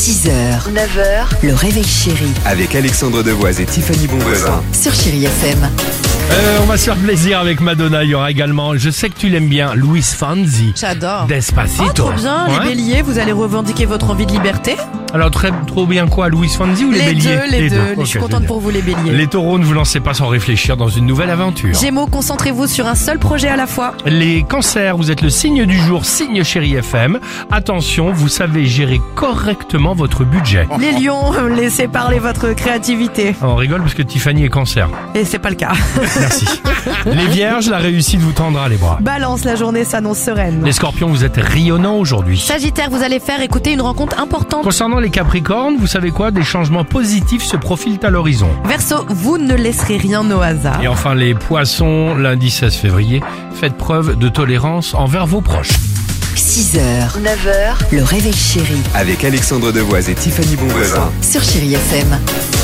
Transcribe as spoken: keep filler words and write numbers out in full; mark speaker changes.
Speaker 1: six heures, neuf heures, le réveil chéri
Speaker 2: Avec Alexandre Devoise et Tiffany Bonvoisin.
Speaker 1: sur Chéri F M.
Speaker 3: Euh, on va se faire plaisir avec Madonna. Il y aura également, je sais que tu l'aimes bien, Luis Fonsi.
Speaker 4: J'adore.
Speaker 3: Despacito.
Speaker 4: Oh, trop bien,
Speaker 3: Ouais.
Speaker 4: les béliers, vous allez revendiquer votre envie de liberté.
Speaker 3: Alors, très, trop bien quoi, Luis Fonsi ou les,
Speaker 4: Les
Speaker 3: béliers
Speaker 4: deux, les, deux.
Speaker 3: Ok,
Speaker 4: Je suis contente
Speaker 3: génial.
Speaker 4: pour vous, les béliers.
Speaker 3: Les taureaux, ne vous lancez pas sans réfléchir dans une nouvelle aventure.
Speaker 4: Gémeaux, concentrez-vous sur un seul projet à la fois.
Speaker 3: Les cancers, vous êtes le signe du jour, signe Chéri F M. Attention, vous savez gérer correctement votre budget.
Speaker 4: Les lions, laissez parler votre créativité.
Speaker 3: On rigole parce que Tiffany est cancer.
Speaker 4: Et c'est pas le cas.
Speaker 3: Merci. Les vierges, la réussite vous tendra les bras.
Speaker 4: Balance, la journée s'annonce sereine.
Speaker 3: Les scorpions, vous êtes rayonnants aujourd'hui.
Speaker 4: Sagittaire, vous allez faire écouter une rencontre importante.
Speaker 3: Concernant les capricornes, vous savez quoi? Des changements positifs se profilent à l'horizon.
Speaker 4: Verseau, vous ne laisserez rien au hasard.
Speaker 3: Et enfin les poissons, lundi seize février, faites preuve de tolérance envers vos proches.
Speaker 1: six heures, neuf heures, le réveil chéri
Speaker 2: Avec Alexandre Devoise et Tiffany Bonvoisin.
Speaker 1: sur Chéri F M.